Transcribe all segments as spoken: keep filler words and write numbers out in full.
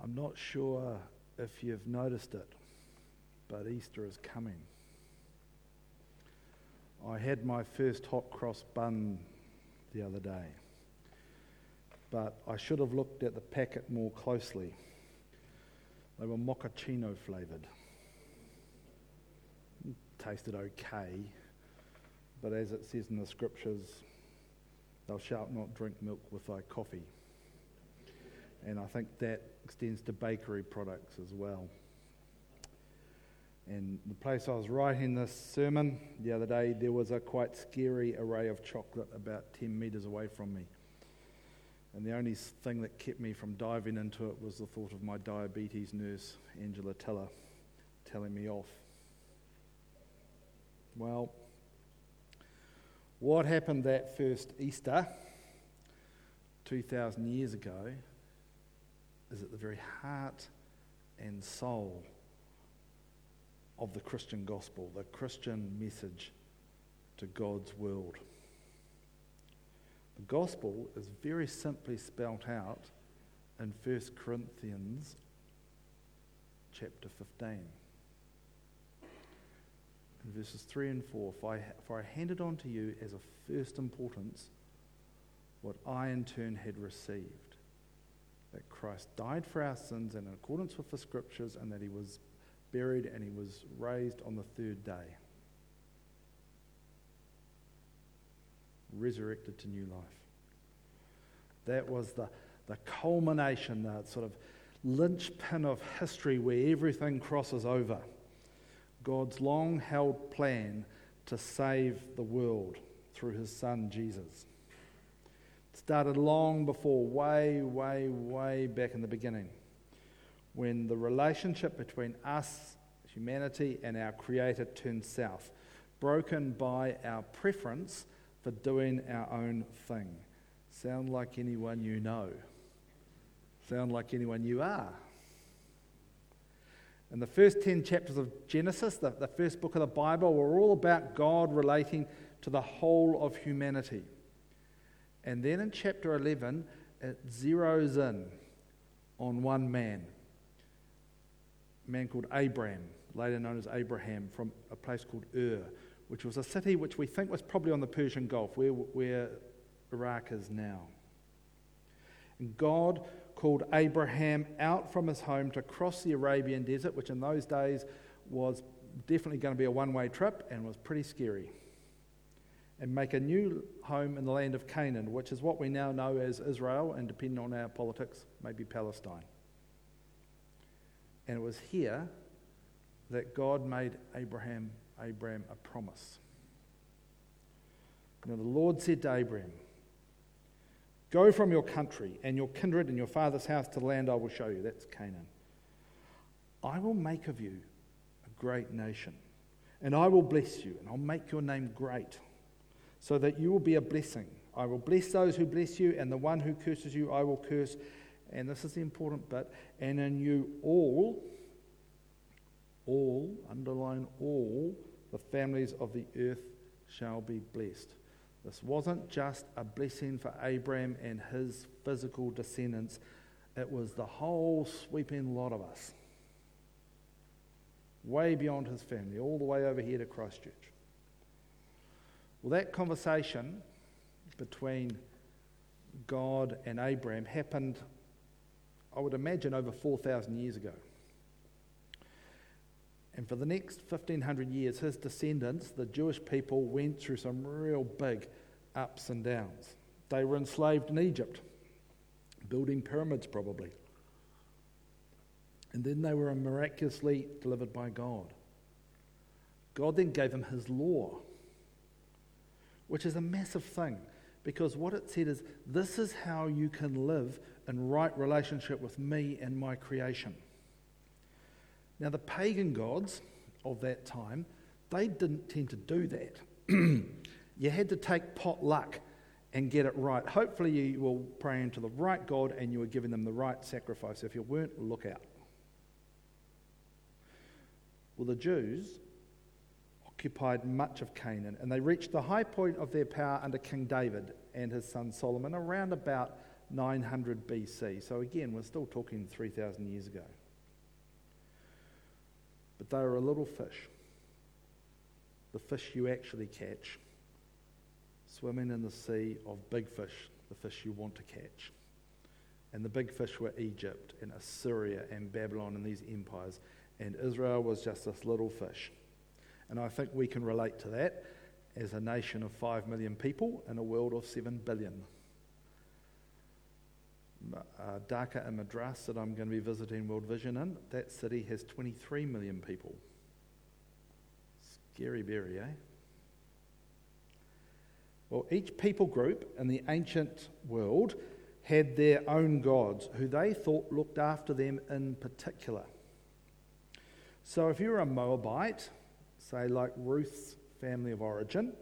I'm not sure if you've noticed it, but Easter is coming. I had my first hot cross bun the other day, but I should have looked at the packet more closely. They were mochaccino flavoured. Tasted okay, but as it says in the scriptures, thou shalt not drink milk with thy coffee. And I think that extends to bakery products as well. And the place I was writing this sermon the other day, there was a quite scary array of chocolate about ten metres away from me. And the only thing that kept me from diving into it was the thought of my diabetes nurse, Angela Teller, telling me off. Well, what happened that first Easter, two thousand years ago, is at the very heart and soul of the Christian gospel, the Christian message to God's world. The gospel is very simply spelt out in First Corinthians chapter fifteen. In verses three and four, for I, for I handed on to you as of first importance what I in turn had received, that Christ died for our sins in accordance with the scriptures, and that he was buried and he was raised on the third day, resurrected to new life. That was the, the culmination, the sort of linchpin of history where everything crosses over. God's long-held plan to save the world through his son Jesus. It started long before, way, way, way back in the beginning, when the relationship between us, humanity, and our Creator turned south, broken by our preference for doing our own thing. Sound like anyone you know? Sound like anyone you are? And the first ten chapters of Genesis, the, the first book of the Bible, were all about God relating to the whole of humanity. And then in chapter eleven, it zeroes in on one man, a man called Abram, later known as Abraham, from a place called Ur, which was a city which we think was probably on the Persian Gulf, where, where Iraq is now. And God called Abraham out from his home to cross the Arabian desert, which in those days was definitely going to be a one-way trip and was pretty scary, and make a new home in the land of Canaan, which is what we now know as Israel, and depending on our politics, maybe Palestine. And it was here that God made Abraham, Abraham a promise. Now the Lord said to Abraham, "Go from your country and your kindred and your father's house to the land I will show you." That's Canaan. "I will make of you a great nation, and I will bless you, and I'll make your name great, so that you will be a blessing. I will bless those who bless you, and the one who curses you I will curse." And this is the important bit. "And in you all, all, underline all, the families of the earth shall be blessed." This wasn't just a blessing for Abraham and his physical descendants. It was the whole sweeping lot of us. Way beyond his family, all the way over here to Christchurch. Well, that conversation between God and Abraham happened, I would imagine, over four thousand years ago. And for the next fifteen hundred years, his descendants, the Jewish people, went through some real big ups and downs. They were enslaved in Egypt, building pyramids probably. And then they were miraculously delivered by God. God then gave them his law, which is a massive thing, because what it said is, this is how you can live in right relationship with me and my creation. Now, the pagan gods of that time, they didn't tend to do that. You had to take pot luck and get it right. Hopefully you were praying to the right God and you were giving them the right sacrifice. If you weren't, look out. Well, the Jews occupied much of Canaan, and they reached the high point of their power under King David and his son Solomon around about nine hundred B C. So again, we're still talking three thousand years ago. But they were a little fish. The fish you actually catch, swimming in the sea of big fish, the fish you want to catch. And the big fish were Egypt and Assyria and Babylon and these empires. And Israel was just this little fish. And I think we can relate to that as a nation of five million people in a world of seven billion. Uh, Dhaka and Madras that I'm going to be visiting World Vision in, that city has twenty-three million people. Scary berry, eh? Well, each people group in the ancient world had their own gods who they thought looked after them in particular. So if you're a Moabite, say like Ruth's family of origin,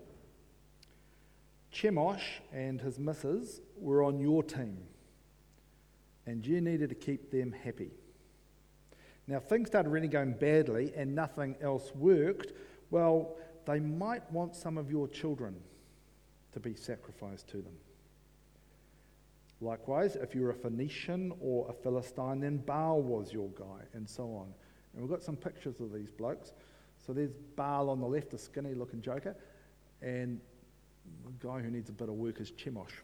Chemosh and his missus were on your team, and you needed to keep them happy. Now, if things started really going badly and nothing else worked, well, they might want some of your children to be sacrificed to them. Likewise, if you were a Phoenician or a Philistine, then Baal was your guy, and so on. And we've got some pictures of these blokes. So there's Baal on the left, a skinny-looking joker, and the guy who needs a bit of work is Chemosh.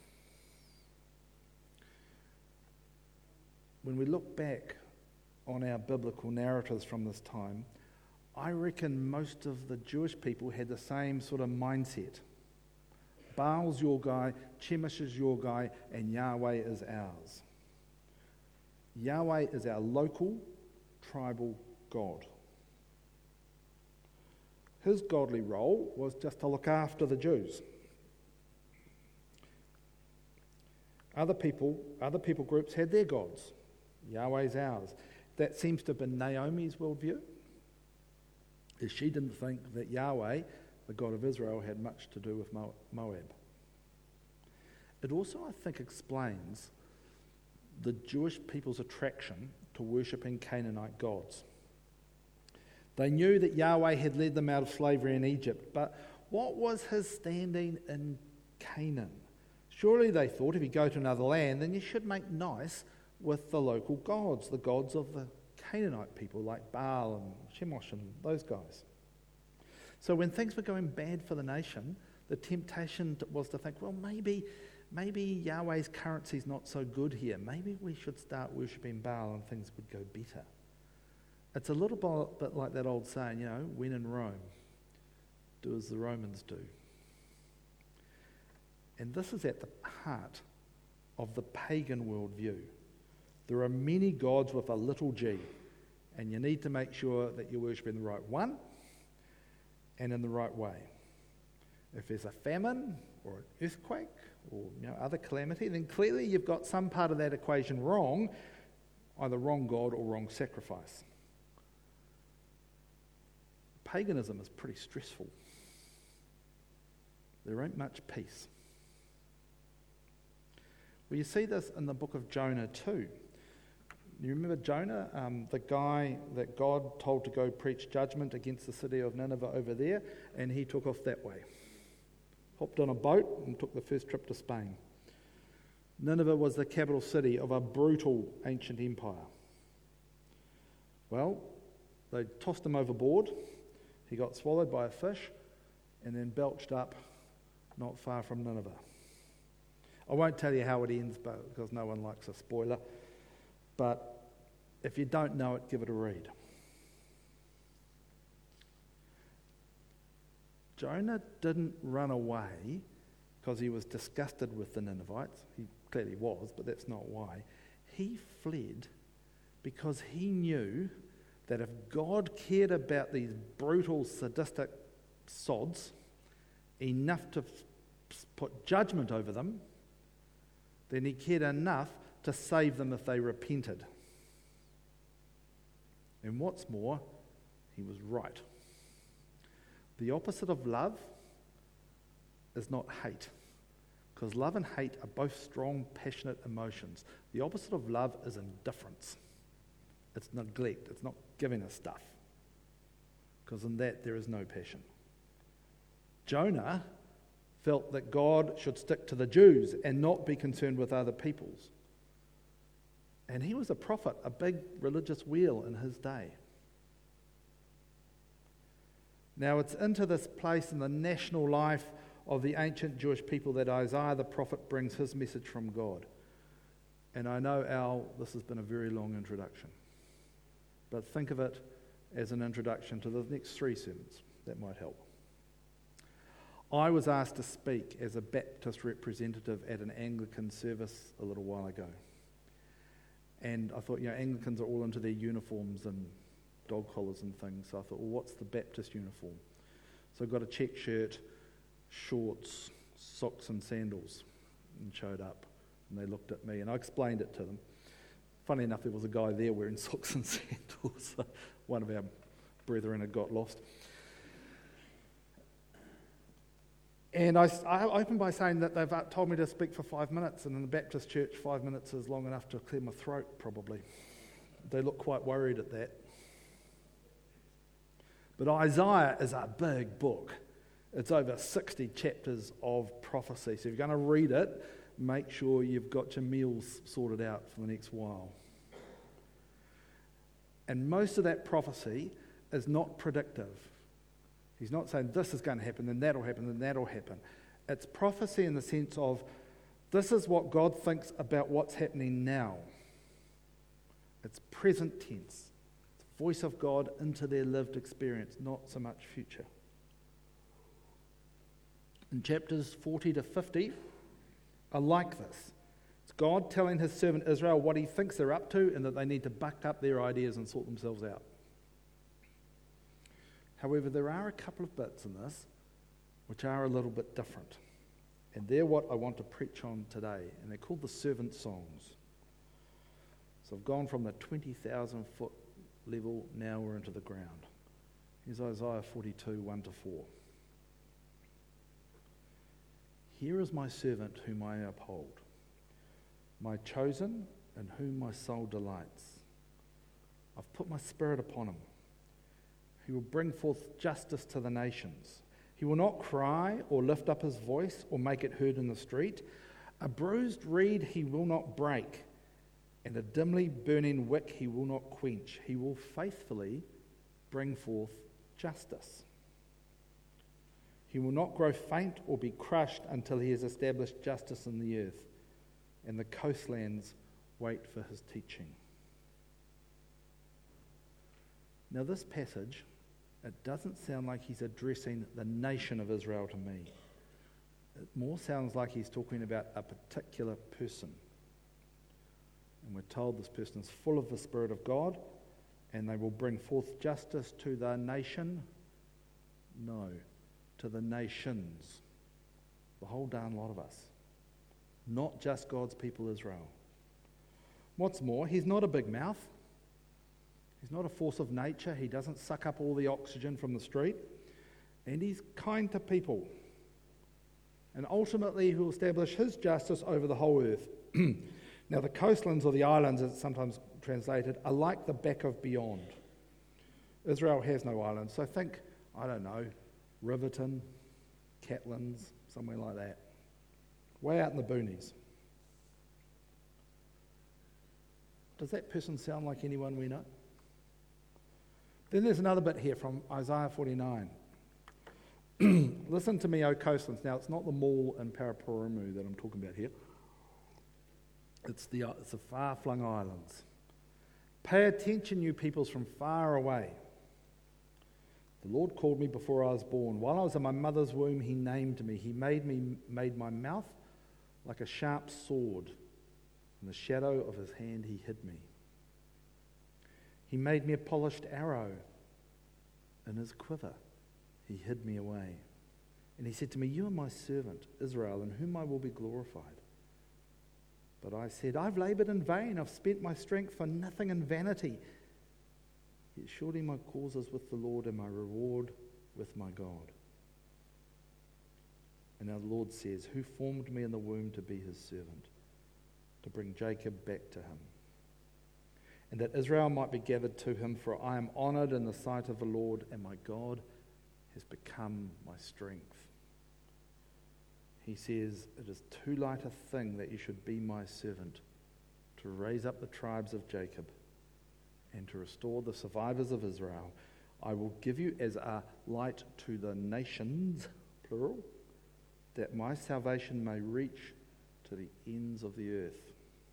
When we look back on our biblical narratives from this time, I reckon most of the Jewish people had the same sort of mindset. Baal's your guy, Chemosh is your guy, and Yahweh is ours. Yahweh is our local, tribal God. His godly role was just to look after the Jews. Other people, other people groups had their gods. Yahweh's ours. That seems to have been Naomi's worldview, is she didn't think that Yahweh, the God of Israel, had much to do with Moab. It also, I think, explains the Jewish people's attraction to worshipping Canaanite gods. They knew that Yahweh had led them out of slavery in Egypt, but what was his standing in Canaan? Surely they thought if you go to another land, then you should make nice with the local gods, the gods of the Canaanite people like Baal and Chemosh and those guys. So when things were going bad for the nation, the temptation was to think, well, maybe, maybe Yahweh's currency's not so good here. Maybe we should start worshipping Baal and things would go better. It's a little bit like that old saying, you know, when in Rome, do as the Romans do. And this is at the heart of the pagan worldview. There are many gods with a little g, and you need to make sure that you're worshipping the right one and in the right way. If there's a famine or an earthquake or you know, other calamity, then clearly you've got some part of that equation wrong, either wrong God or wrong sacrifice. Paganism is pretty stressful. There ain't much peace. Well, you see this in the book of Jonah too. You remember Jonah, um, the guy that God told to go preach judgment against the city of Nineveh over there, and he took off that way. Hopped on a boat and took the first trip to Spain. Nineveh was the capital city of a brutal ancient empire. Well, they tossed him overboard. He got swallowed by a fish and then belched up not far from Nineveh. I won't tell you how it ends, but because no one likes a spoiler. But if you don't know it, give it a read. Jonah didn't run away because he was disgusted with the Ninevites. He clearly was, but that's not why. He fled because he knew that if God cared about these brutal, sadistic sods enough to f- put judgment over them, then he cared enough to save them if they repented. And what's more, he was right. The opposite of love is not hate, because love and hate are both strong, passionate emotions. The opposite of love is indifference. It's neglect. It's not giving us stuff, because in that there is no passion. Jonah felt that God should stick to the Jews and not be concerned with other peoples. And he was a prophet, a big religious wheel in his day. Now it's into this place in the national life of the ancient Jewish people that Isaiah the prophet brings his message from God. And I know, Al, this has been a very long introduction. But think of it as an introduction to the next three sermons. That might help. I was asked to speak as a Baptist representative at an Anglican service a little while ago. And I thought, you know, Anglicans are all into their uniforms and dog collars and things. So I thought, well, what's the Baptist uniform? So I got a check shirt, shorts, socks and sandals, and showed up. And they looked at me, and I explained it to them. Funny enough, there was a guy there wearing socks and sandals. One of our brethren had got lost. And I, I opened by saying that they've told me to speak for five minutes, and in the Baptist church, five minutes is long enough to clear my throat, probably. They look quite worried at that. But Isaiah is a big book. It's over sixty chapters of prophecy. So if you're going to read it, make sure you've got your meals sorted out for the next while. And most of that prophecy is not predictive. He's not saying this is going to happen, then that'll happen, then that'll happen. It's prophecy in the sense of this is what God thinks about what's happening now. It's present tense. It's the voice of God into their lived experience, not so much future. In chapters forty to fifty are like this. It's God telling his servant Israel what he thinks they're up to and that they need to buck up their ideas and sort themselves out. However, there are a couple of bits in this which are a little bit different. And they're what I want to preach on today. And they're called the servant songs. So I've gone from the twenty thousand foot level, now we're into the ground. Here's Isaiah forty-two, one to four. Here is my servant whom I uphold, my chosen in whom my soul delights. I've put my spirit upon him. He will bring forth justice to the nations. He will not cry or lift up his voice or make it heard in the street. A bruised reed he will not break, and a dimly burning wick he will not quench. He will faithfully bring forth justice. He will not grow faint or be crushed until he has established justice in the earth, and the coastlands wait for his teaching. Now this passage, it doesn't sound like he's addressing the nation of Israel to me. It more sounds like he's talking about a particular person. And we're told this person is full of the Spirit of God, and they will bring forth justice to the nation. No, to the nations. The whole darn lot of us. Not just God's people Israel. What's more, he's not a big mouth. He's not a force of nature. He doesn't suck up all the oxygen from the street. And he's kind to people. And ultimately, he will establish his justice over the whole earth. Now, the coastlands or the islands, as it's sometimes translated, are like the back of beyond. Israel has no islands. So think, I don't know, Riverton, Catlins, somewhere like that. Way out in the boonies. Does that person sound like anyone we know? Then there's another bit here from Isaiah forty-nine. Listen to me, O coastlands. Now, it's not the mall in Paraparaumu that I'm talking about here. It's the, it's the far-flung islands. Pay attention, you peoples from far away. The Lord called me before I was born. While I was in my mother's womb, he named me. He made me, made my mouth like a sharp sword. In the shadow of his hand, he hid me. He made me a polished arrow. In his quiver, he hid me away. And he said to me, you are my servant, Israel, in whom I will be glorified. But I said, I've labored in vain. I've spent my strength for nothing in vanity. Yet surely my cause is with the Lord and my reward with my God. And now the Lord says, who formed me in the womb to be his servant, to bring Jacob back to him, and that Israel might be gathered to him, for I am honored in the sight of the Lord, and my God has become my strength. he says, "It is too light a thing that you should be my servant, to raise up the tribes of Jacob and to restore the survivors of Israel. I will give you as a light to the nations," plural, "that my salvation may reach to the ends of the earth."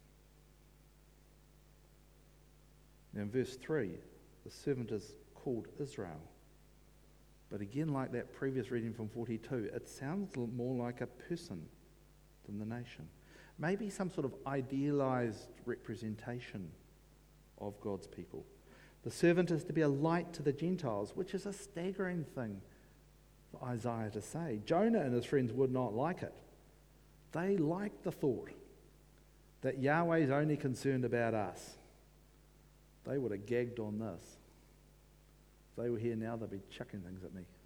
Now in verse three, the servant is called Israel. But again, like that previous reading from forty-two, it sounds more like a person than the nation. Maybe some sort of idealized representation of God's people. The servant is to be a light to the Gentiles, which is a staggering thing for Isaiah to say. Jonah and his friends would not like it. They liked the thought that Yahweh's only concerned about us. They would have gagged on this. If they were here now, they'd be chucking things at me.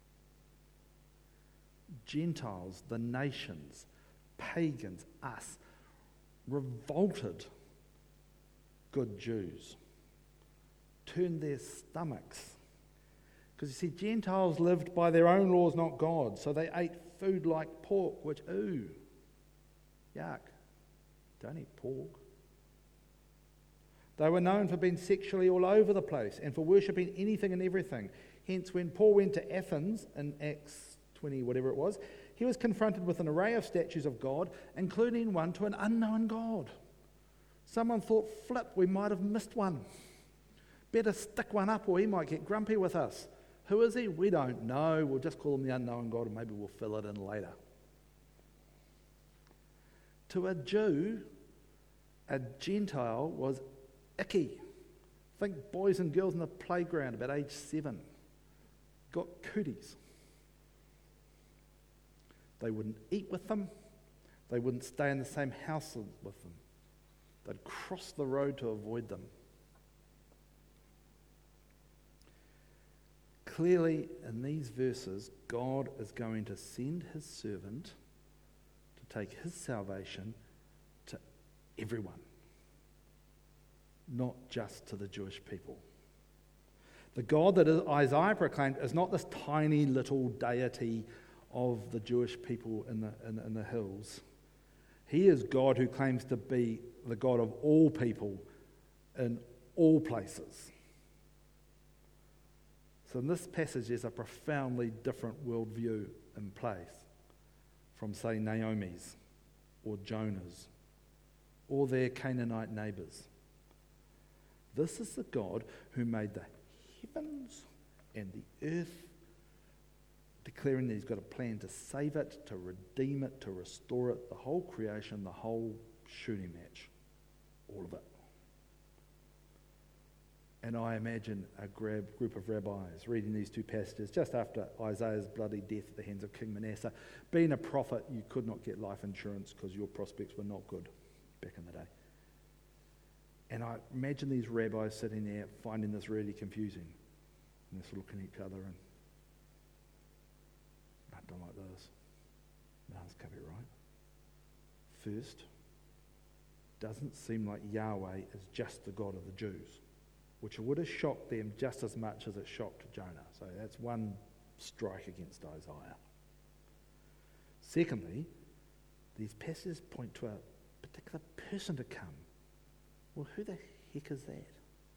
Gentiles, the nations, pagans, us, revolted good Jews, turned their stomachs. Because you see, Gentiles lived by their own laws, not God's, so they ate food like pork, which, ooh, yuck, don't eat pork. They were known for being sexually all over the place and for worshipping anything and everything. Hence, when Paul went to Athens in Acts twenty, whatever it was, he was confronted with an array of statues of God, including one to an unknown God. Someone thought, flip, we might have missed one. Better stick one up or he might get grumpy with us. Who is he? We don't know. We'll just call him the unknown God and maybe we'll fill it in later. To a Jew, a Gentile was icky. Think boys and girls in the playground about age seven. Got cooties. They wouldn't eat with them. They wouldn't stay in the same house with them. They'd cross the road to avoid them. Clearly, in these verses, God is going to send his servant to take his salvation to everyone, not just to the Jewish people. The God that Isaiah proclaimed is not this tiny little deity of the Jewish people in the, in, in the hills. He is God who claims to be the God of all people in all places. So in this passage, there's a profoundly different worldview in place from, say, Naomi's or Jonah's or their Canaanite neighbours. This is the God who made the heavens and the earth, declaring that he's got a plan to save it, to redeem it, to restore it, the whole creation, the whole shooting match, all of it. And I imagine a group of rabbis reading these two passages just after Isaiah's bloody death at the hands of King Manasseh. Being a prophet, you could not get life insurance because your prospects were not good back in the day. And I imagine these rabbis sitting there finding this really confusing. And they're looking at each other and, I don't like this. No, this can't be right. First, doesn't seem like Yahweh is just the God of the Jews, which would have shocked them just as much as it shocked Jonah. So that's one strike against Isaiah. Secondly, these passages point to a particular person to come. Well, who the heck is that?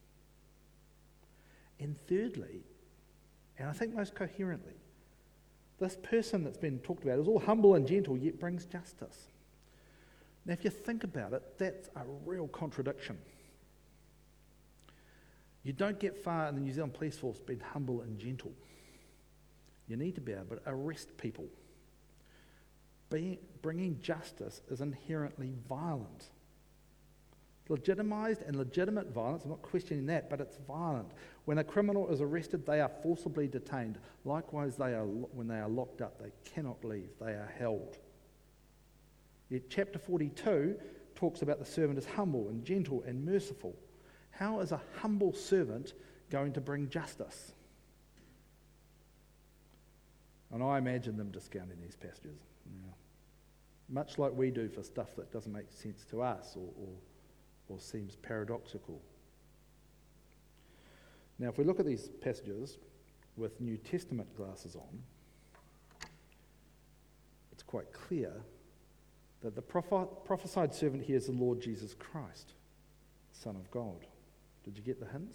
And thirdly, and I think most coherently, this person that's been talked about is all humble and gentle, yet brings justice. Now, if you think about it, that's a real contradiction. You don't get far in the New Zealand Police Force being humble and gentle. You need to be able to arrest people. Being, bringing justice is inherently violent. Legitimised and legitimate violence, I'm not questioning that, but it's violent. When a criminal is arrested, they are forcibly detained. Likewise, they are when they are locked up, they cannot leave, they are held. Yet chapter forty-two talks about the servant as humble and gentle and merciful. How is a humble servant going to bring justice? And I imagine them discounting these passages. You know, much like we do for stuff that doesn't make sense to us or, or, or seems paradoxical. Now, if we look at these passages with New Testament glasses on, it's quite clear that the prophet, prophesied servant here is the Lord Jesus Christ, Son of God. Did you get the hints?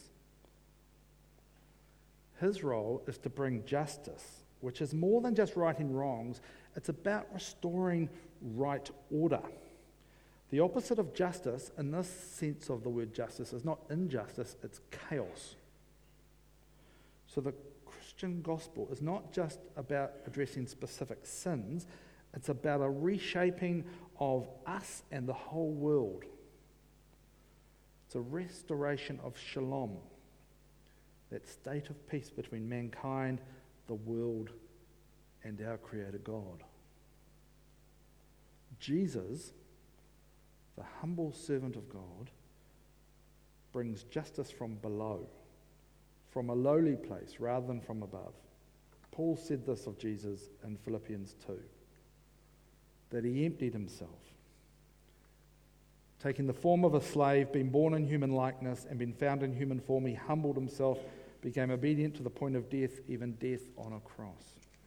His role is to bring justice, which is more than just righting wrongs. It's about restoring right order. The opposite of justice, in this sense of the word justice, is not injustice, it's chaos. So the Christian gospel is not just about addressing specific sins, it's about a reshaping of us and the whole world. It's a restoration of shalom, that state of peace between mankind, the world, and our Creator God. Jesus, the humble servant of God, brings justice from below, from a lowly place rather than from above. Paul said this of Jesus in Philippians two, that he emptied himself, taking the form of a slave, being born in human likeness, and being found in human form, he humbled himself, became obedient to the point of death, even death on a cross.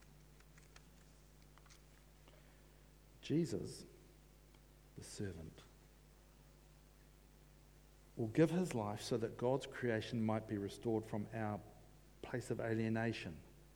Jesus, the servant, will give his life so that God's creation might be restored from our place of alienation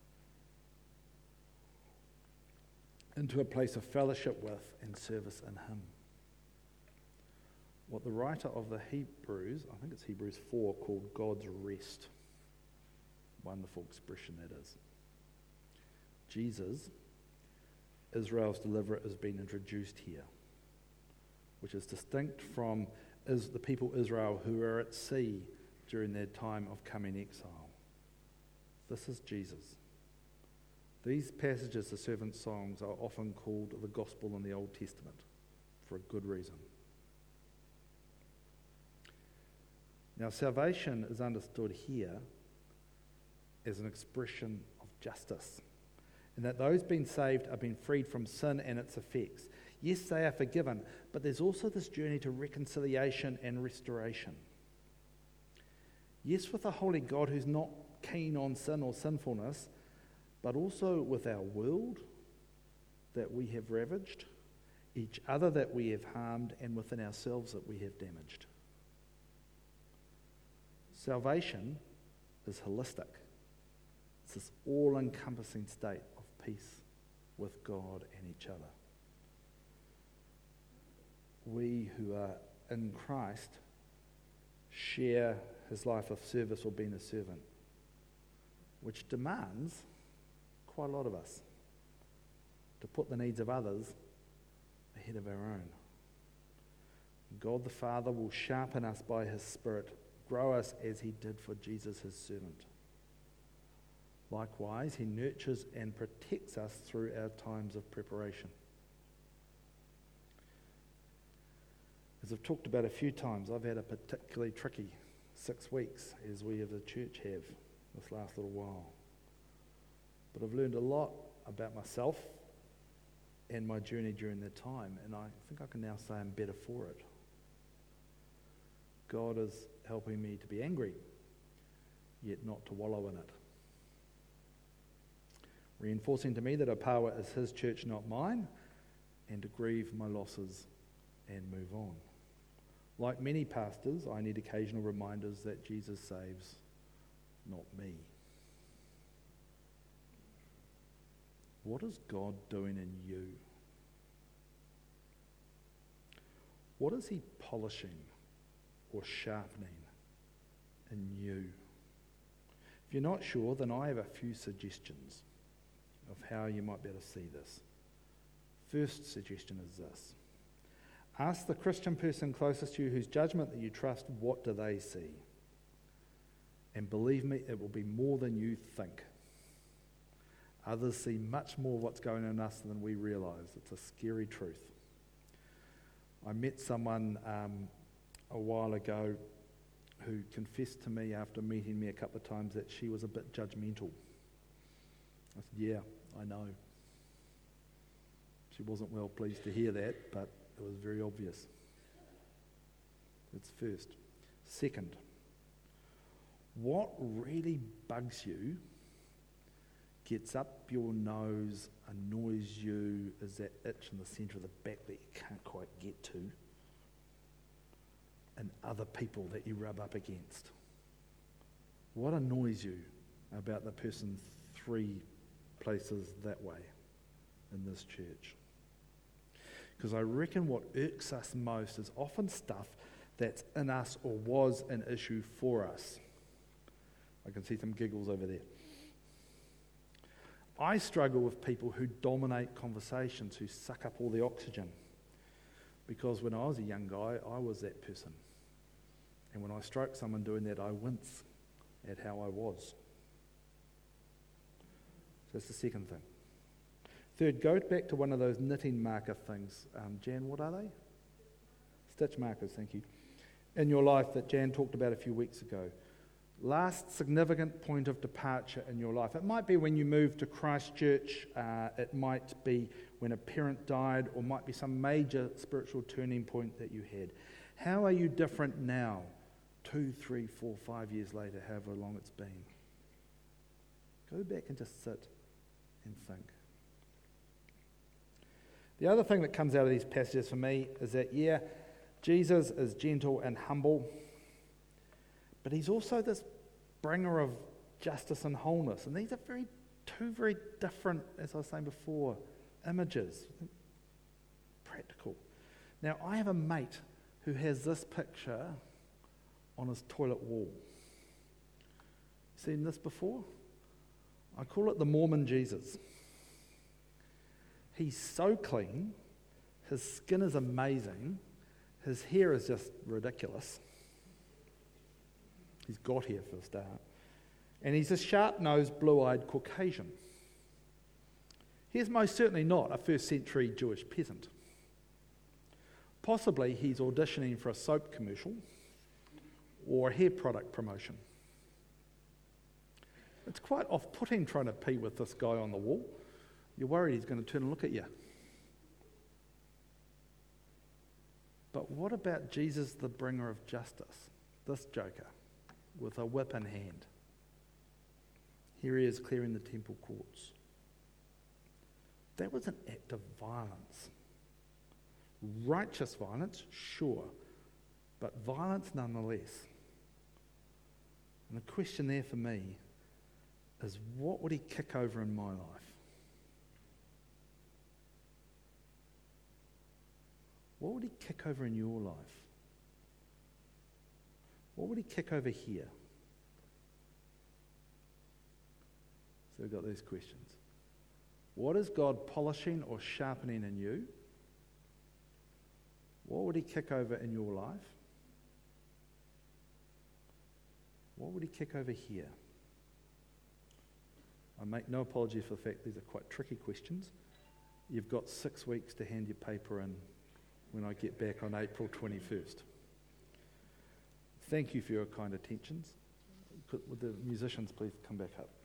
into a place of fellowship with and service in him. What the writer of the Hebrews, I think it's Hebrews four, called God's rest. Wonderful expression that is. Jesus, Israel's deliverer, is being introduced here, which is distinct from is the people Israel who are at sea during their time of coming exile. This is Jesus. These passages, the servant songs, are often called the gospel in the Old Testament for a good reason. Now, salvation is understood here as an expression of justice, and that those being saved are being freed from sin and its effects. Yes, they are forgiven, but there's also this journey to reconciliation and restoration. Yes, with a holy God who's not keen on sin or sinfulness, but also with our world that we have ravaged, each other that we have harmed, and within ourselves that we have damaged. Salvation is holistic. It's this all-encompassing state of peace with God and each other. We who are in Christ share his life of service or being a servant, which demands quite a lot of us to put the needs of others ahead of our own. God the Father will sharpen us by his Spirit, grow us as he did for Jesus, his servant. Likewise, he nurtures and protects us through our times of preparation. As I've talked about a few times, I've had a particularly tricky six weeks, as we as a church have this last little while. But I've learned a lot about myself and my journey during that time, and I think I can now say I'm better for it. God is helping me to be angry, yet not to wallow in it. Reinforcing to me that our power is his church, not mine, and to grieve my losses and move on. Like many pastors, I need occasional reminders that Jesus saves, not me. What is God doing in you? What is he polishing or sharpening in you? If you're not sure, then I have a few suggestions of how you might be able to see this. First suggestion is this. Ask the Christian person closest to you whose judgment that you trust, what do they see? And believe me, it will be more than you think. Others see much more of what's going on in us than we realise. It's a scary truth. I met someone um, a while ago who confessed to me after meeting me a couple of times that she was a bit judgmental. I said, yeah, I know. She wasn't well pleased to hear that, but it was very obvious. That's first. Second, what really bugs you gets up your nose, annoys you, is that itch in the centre of the back that you can't quite get to, and other people that you rub up against? What annoys you about the person three places that way in this church? Because I reckon what irks us most is often stuff that's in us or was an issue for us. I can see some giggles over there. I struggle with people who dominate conversations, who suck up all the oxygen. Because when I was a young guy, I was that person. And when I stroke someone doing that, I wince at how I was. So that's the second thing. Third, go back to one of those knitting marker things. Um, Jan, what are they? Stitch markers, thank you. In your life that Jan talked about a few weeks ago. Last significant point of departure in your life. It might be when you moved to Christchurch. Uh, it might be when a parent died, or might be some major spiritual turning point that you had. How are you different now, two, three, four, five years later, however long it's been? Go back and just sit and think. The other thing that comes out of these passages for me is that, yeah, Jesus is gentle and humble, but he's also this bringer of justice and wholeness. And these are very two very different, as I was saying before, images. Practical. Now, I have a mate who has this picture on his toilet wall. Seen this before? I call it the Mormon Jesus. He's so clean, his skin is amazing, his hair is just ridiculous. He's got hair for a start. And he's a sharp-nosed, blue-eyed Caucasian. He's most certainly not a first-century Jewish peasant. Possibly he's auditioning for a soap commercial or a hair product promotion. It's quite off-putting trying to pee with this guy on the wall. You're worried he's going to turn and look at you. But what about Jesus, the bringer of justice? This joker, with a whip in hand. Here he is clearing the temple courts. That was an act of violence. Righteous violence, sure, but violence nonetheless. And the question there for me is, what would he kick over in my life? What would he kick over in your life? What would he kick over here? So we've got these questions. What is God polishing or sharpening in you? What would he kick over in your life? What would he kick over here? I make no apology for the fact these are quite tricky questions. You've got six weeks to hand your paper in when I get back on April twenty-first. Thank you for your kind attentions. Could, would the musicians please come back up?